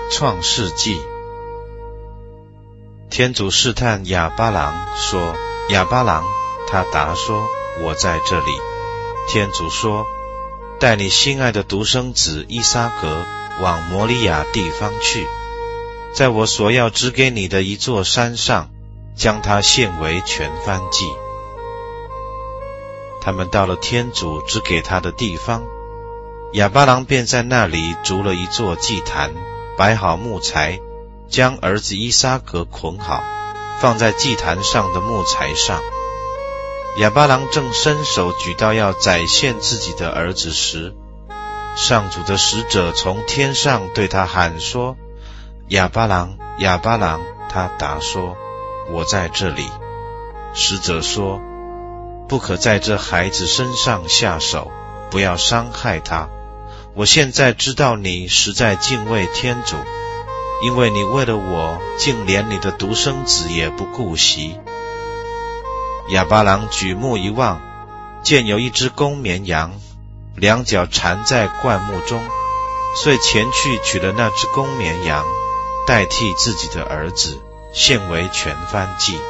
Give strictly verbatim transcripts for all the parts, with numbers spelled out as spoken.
创世纪。天主试探亚巴郎说：亚巴郎，他答说：我在这里。天主说：带你心爱的独生子依撒格往摩利亚地方去，在我所要指给你的一座山上，将它献为全燔祭。他们到了天主指给他的地方，亚巴郎便在那里筑了一座祭坛，摆好木材，将儿子依撒格捆好，放在祭坛上的木材上。亚巴郎正伸手举到要宰献自己的儿子时，上主的使者从天上对他喊说：亚巴郎，亚巴郎，他答说：我在这里。使者说：不可在这孩子身上下手，不要伤害他。我现在知道你实在敬畏天主，因为你为了我，竟连你的独生子也不顾惜。亚巴郎举目一望，见有一只公绵羊，两脚缠在灌木中，遂前去取了那只公绵羊，代替自己的儿子，献为全燔祭。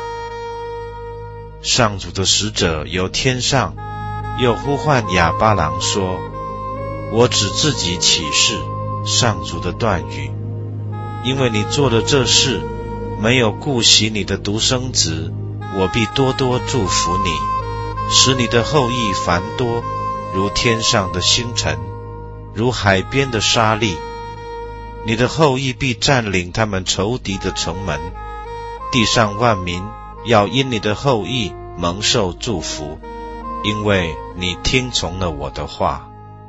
上主的使者由天上又呼唤亚巴郎说：我指自己起誓，上主的断语，因为你做了这事，没有顾惜你的独生子，我必多多祝福你，使你的后裔繁多，如天上的星辰，如海边的沙粒。你的后裔必占领他们仇敌的城门，地上万民要因你的后裔蒙受祝福，因为你听从了我的话。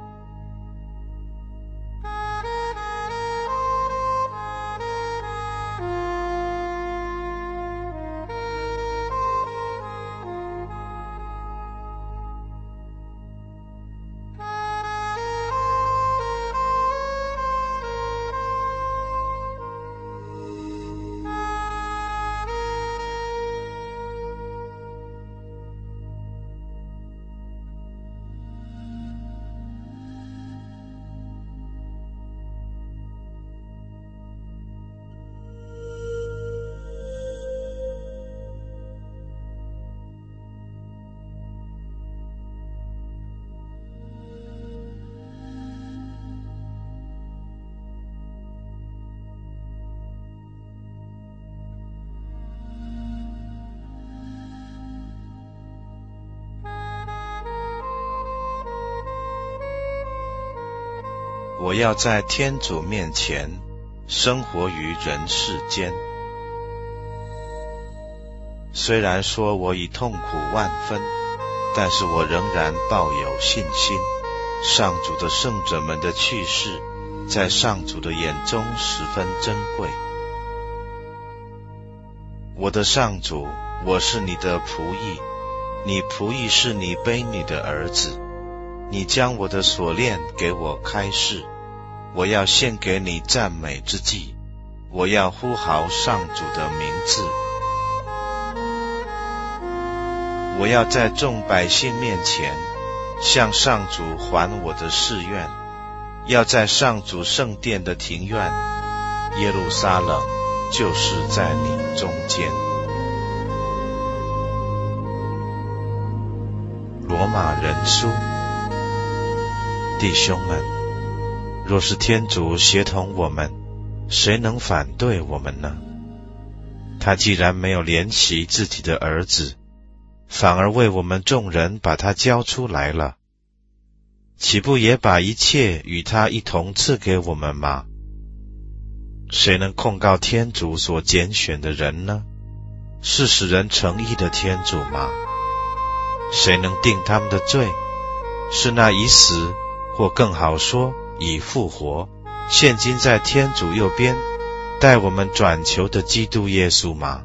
我要在天主面前生活于人世间，虽然说我已痛苦万分，但是我仍然抱有信心。上主的圣者们的去世，在上主的眼中十分珍贵。我的上主，我是你的仆役，你仆役是你卑女的儿子。你将我的锁链给我开示，我要献给你赞美之祭，我要呼号上主的名字。我要在众百姓面前向上主还我的誓愿，要在上主圣殿的庭院，耶路撒冷就是在你中间。罗马人书。弟兄们，若是天主协同我们，谁能反对我们呢？他既然没有怜惜自己的儿子，反而为我们众人把他交出来了，岂不也把一切与他一同赐给我们吗？谁能控告天主所拣选的人呢？是使人诚意的天主吗？谁能定他们的罪？是那已死，或更好说已复活，现今在天主右边，带我们转求的基督耶稣吗？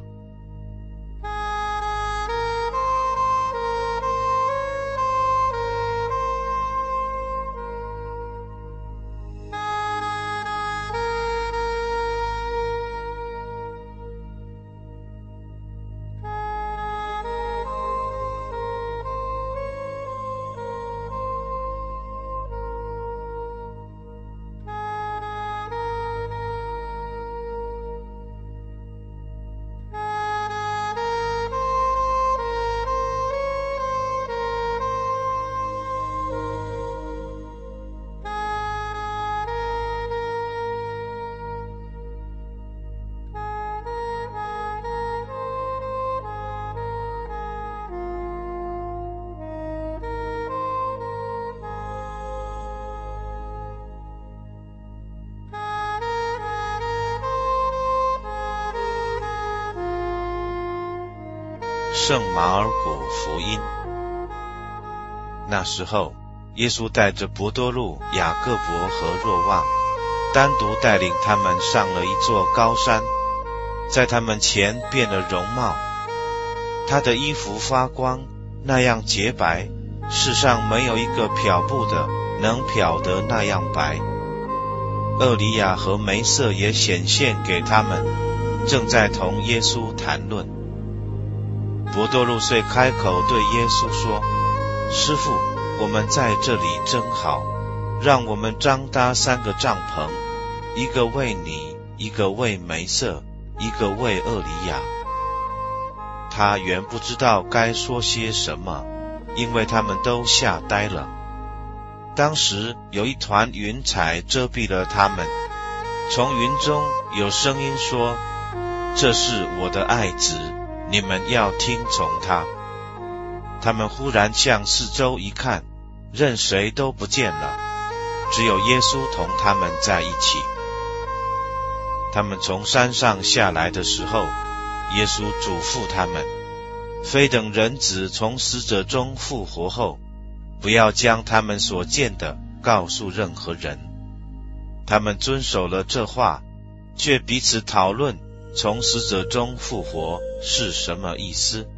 圣马尔谷福音。那时候，耶稣带着伯多禄、雅各伯和若望，单独带领他们上了一座高山，在他们前变了容貌。他的衣服发光，那样洁白，世上没有一个漂布的能漂得那样白。厄里亚和梅瑟也显现给他们，正在同耶稣谈论。伯多禄遂开口对耶稣说：师父，我们在这里真好，让我们张搭三个帐篷，一个为你，一个为梅瑟，一个为厄里亚。他原不知道该说些什么，因为他们都吓呆了。当时有一团云彩遮蔽了他们，从云中有声音说：这是我的爱子，你们要听从他。他们忽然向四周一看，任谁都不见了，只有耶稣同他们在一起。他们从山上下来的时候，耶稣嘱咐他们，非等人子从死者中复活后，不要将他们所见的告诉任何人。他们遵守了这话，却彼此讨论从死者中复活是什么意思。